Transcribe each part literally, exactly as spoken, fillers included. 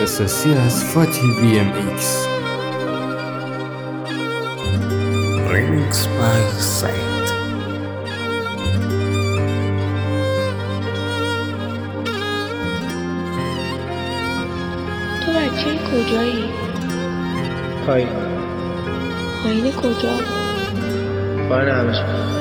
اختصاصی از فاتی بی ام ایکس. Remix by Said. تو بچه کجایی؟ پایین. پایین کجا؟ پایین همش.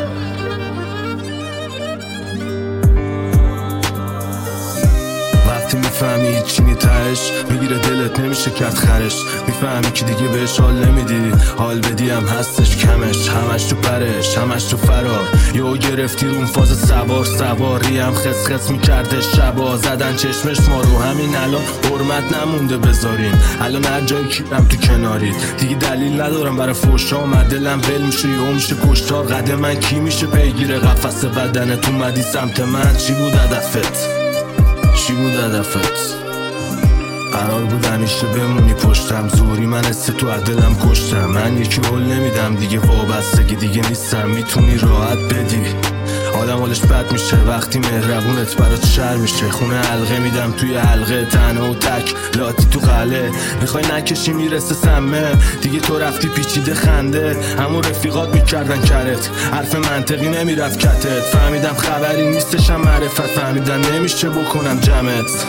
وقتی میفهمی هیچی نی تهش میگیره دلت نمیشه کرد خرش. میفهمی که دیگه بهش حال نمیدی، حال بدی هم هستش کمش. همش تو پرش همش تو فرار، یهو گرفتی رو اون فاز سوار. سواری هم خس خس میکرده شبا، زدن چشمش ما رو. همین الان حرمت نمونده بذاریم، الان هر جایی کیرم تو کنارید. دیگه دلیل ندارم برای فوشا، من دلم ول میشه یهو میشه کشتار. قد من کی میشه پیگیر قفس بدنت؟ اومدی سمت من، چی بود هدفت؟ چی بود هدفت؟ قرار بود همیشه بمونی پشتم، زوری من است تو دلم کشتم. من یکی حل نمیدم دیگه، وابستگی دیگه نیستم، میتونی راحت بدی. آدم حالش بد میشه وقتی مهربونت برات شر میشه. خونه حلقه میدم توی حلقه، تنها و تک لاتی تو قله. میخوای نکشی میرسه سمه، دیگه تو رفتی پیچیده خنده. همون رفیقات میکردن کرت، حرف منطقی نمیرفت کتت. فهمیدم خبری نیستشم معرفت، فهمیدم نمیشه بکنم جمعت،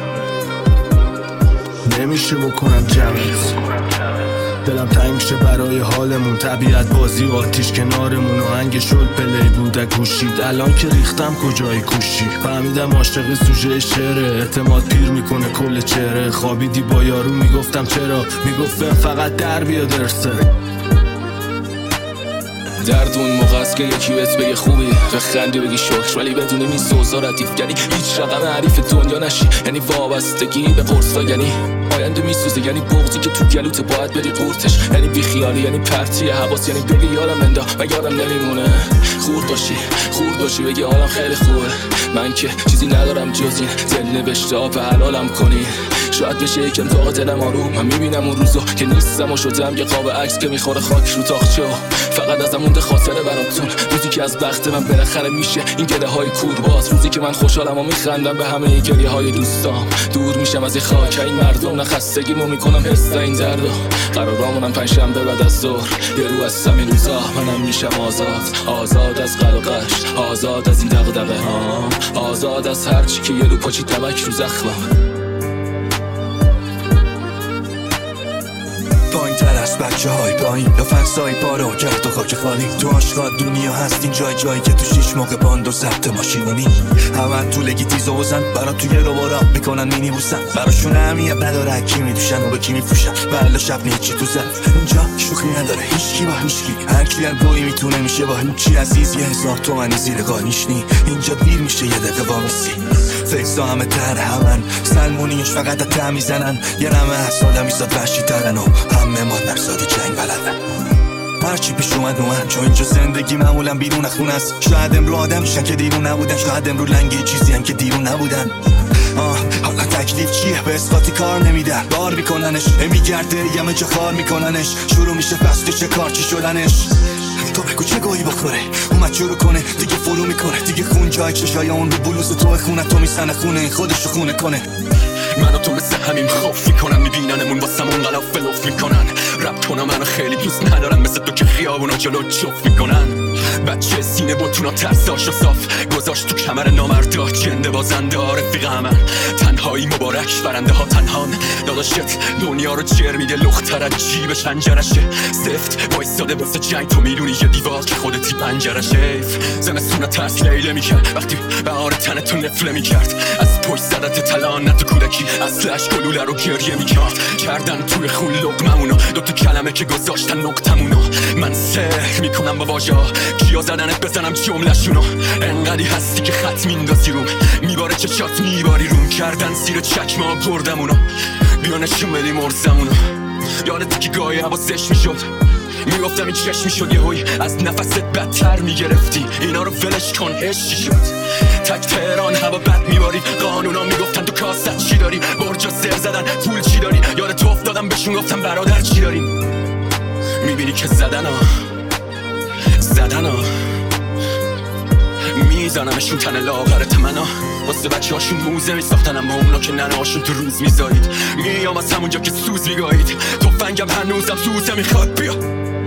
نمیشه بکنم جمعت. دلم تنگ میشه برای حالمون، طبیعت بازی و آتیش کنارمون. آهنگ شل پلی بودک گوشید، الان که ریختم کجای کوشی. فهمیدم عاشق سوژه شعره، اعتماد پیر میکنه کل چهره. خوابیدی با یارو میگفتم چرا، میگفتم فقط در بیا درسه. درد اون موقع است که یکی بهت بگه خوبی، بخندی بگی شکر، ولی بدونی این سوزا ردیف. یعنی هیچ رقم حریف دنیا نشی، یعنی وابستگی به قرصا، یعنی آینده میسوزه، یعنی بغضی که تو گلوت باید بری قورتش. یعنی بیخیالی، یعنی پرتی حواس، یعنی بگی یادم اندا و یادم نمیمونه. خورد باشی خورد باشی بگی حالم خیلی خوبه، من که چیزی ندارم جز این دل نوشته ها به حلالم کنی. شاید بشه یکم طاق دلم آروم، من میبینم اون روزو که نیستم و شدم یه قاب عکس که میخوره خاک رو تاقچه. فقط ازم مونده خاطره براتون، روزی که از بخت من بالاخره میشه این گله های کورباز. روزی که من خوشحالم و میخندم به همه این گریه های دوستام. دور میشم از این خاک این مردم، نخستگیمو میکنم حس این دردو. قرارامونم پنجشنبه بعد از ظهر، یه رو هستم این روزا منم میشم آزاد. آزاد از قل و قش، آزاد از این دغدغه هام، آزاد از هر چی که یه رو پاچی تبک رو زخمم. پایین تر از بچه های پایین یا فنسای پارو کرد و خاک خالی. تو آشقاد دنیا هست این جای جایی که تو شیش موقع باند و ضبط ماشینونی. همه طولگی تیز و بزن برا توی رو برا میکنن مینی بوسن. براشون اهمیت نداره کی میدوشن و به کی میفروشن، بله شب نیچی تو زن. اینجا شوخی نداره هیچکی با هیچکی، هر کی هر گویی میتونه میشه با هیچی. عزیز یه هزار تومنی زیر قانیشنی، اینجا دیر میشه یه دقیقه وامیسی. فکسا همه تر همن، سلمونیش فقط تا میزنن. یه رمه هست آدم ایستاد وحشی ترن و همه مادر سادی جنگ بلدن. هرچی پیش اومد اومد، چون اینجا زندگی معمولا بیرون خونه است. شاید امرو آدم میشن که دیرون نبودن، شاید امرو لنگی چیزی هم که دیرون نبودن. آه حالا تکلیف چیه؟ به اثباتی کار نمیده، بار میکننش میگرده یه جا خار میکننش. شروع میشه فصل چه کار چی شدنش. تو بگو چه گویی بخوره اومد شروع کنه دیگه فرو میکنه. دیگه خون جای چشای اون رو بلوز تو خونه تو میسنه خونه خودشو خونه کنه. من و تو مثل همین خوف میکنن، میبیننمون واسمون غلاف فلوف میکنن. رب کنم منو خیلی دوست ندارم، مثل تو که خیابونا جلو چوف میکنن. بچه سینه بوتونا ترساشو صاف گذاشت تو کمر نامردا، جنده بازنده ها رفیق همن. تنهایی مبارک برنده ها تنهان، داداشت دنیا رو جر میده لختر از جیبش هنجرشه. سفت وایستاده واسه جنگ، تو میدونی یه دیوار که خودتی پنجرشه. زمستون ترس لیله میکرد وقتی بهار تن تو نفله میکرد. از پشت زدت تلان نه تو کودکی، اصلش گلوله رو گریه میکرد. کردن توی خون لقممونو، دوتا کلمه که گذاشتن نقطمونو. من سحر میکنم با واژه‌ها، کیا زدنت بزنم جمله‌شونو. انقدی هستی که خط میندازی روم، میباره چشات میباری روم. کردن زیر چکمه بردمونو، بیا نشون بدی مرزمونو. یادتی که گاهی حواسش میشد، میگفتم این چشم میشد یه هوی از نفست بدتر میگرفتی. اینا رو ولش کن عشقی شد. تک تهران هوا بد میباری، قانونا میگفتن تو کاست چی داری. برجا سر زدن پول چی داری، یاد تو افتادم بهشون گفتم برادر چی داریم. میبینی که زدن ها زدن ها میزنمشون تن لاغرت منو واسه بچه هاشون موزه میساختنم با اونا که ننه هاشون تو روز میزایید. میام از همونجا که سوز میگایید تفنگم هنوزم سوزه میخواد بیا.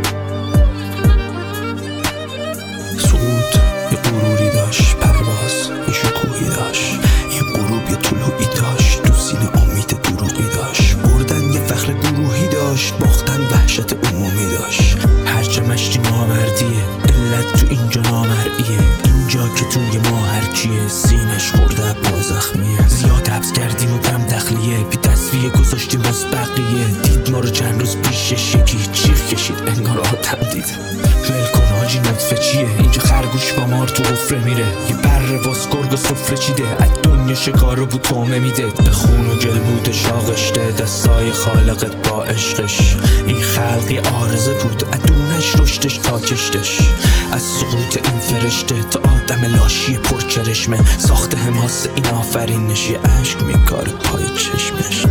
سقوط یه غروری داشت، پرواز یه شکوهی داشت، این غروب یه طلوعی داشت، تو سینه امید دروغی داشت، بردن یه فخر گروهی داشت، باختن وحشت عمومی داشت. هرچه مشتی نامردیه، علت تو اینجا نامرئیه، اینجا که توی ما هرچیه، سینش خورده با زخمیه. زیاد حبس کردیم و کم تخلیه، بی تصفیه گذاشتیم باز بقیه، دید ما رو چند روز پیشش یکی چیخ کشید انگار آدم دید. ول کن حاجی نطفه چیه، اینجا خرگوش با مار تو حفره میره، یه بره واس گرگ و سفره چیده، از دنیا شکارو بود تومه میده، به خون و گل بوده شاغشته، دستای خالقت با عشقش. این خلقی آرزه بود ادونش رشتش تا کشتش، از سقوط این فرشته تا آدم لاشی پرچرشمه، ساخته حماس این آفرینش، یه عشق میکاره پای چشمش.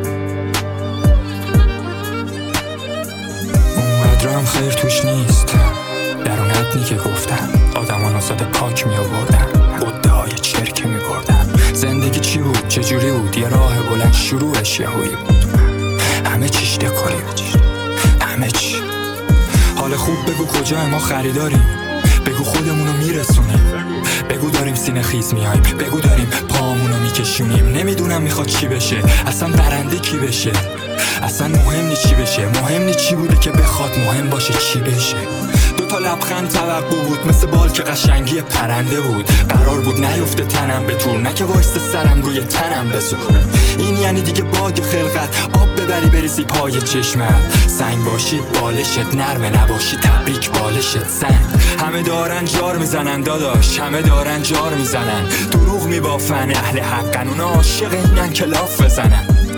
اونقدر هم خیر توش نیست، درونت که گفتم آدمان آزاد پاک می آوردن، بوده های چرک می بردن. زندگی چی بود چجوری بود، یه راه بلند شروعش یهویی بود، همه چیش دکوری بود، همه چی. حال خوب بگو کجا ما خریداریم، بگو خودمونو میرسونیم، بگو داریم سینه خیز میایم، بگو داریم پامونو میکشونیم. نمیدونم میخواد چی بشه، اصلا برنده کی بشه، اصلا مهم نی چی بشه، مهم نی چی بوده که بخواد، مهم باشه چی بشه. دو تا لبخند توقع بود مثل بال که قشنگی پرنده بود، قرار بود نیفته تنم به طور، نه که وایسته سرم روی تنم بزور. این یعنی دیگه باگ خلقت، آب ببری بریزی پای چشمت، سنگ باشی بالشت نرمه، نباشی تبریک بالشت سنگ. همه دارن جار میزنن داداش، همه دارن جار میزنن، دروغ میبافن اهل حقن، اونا عاشق اینن که لاف بزنن.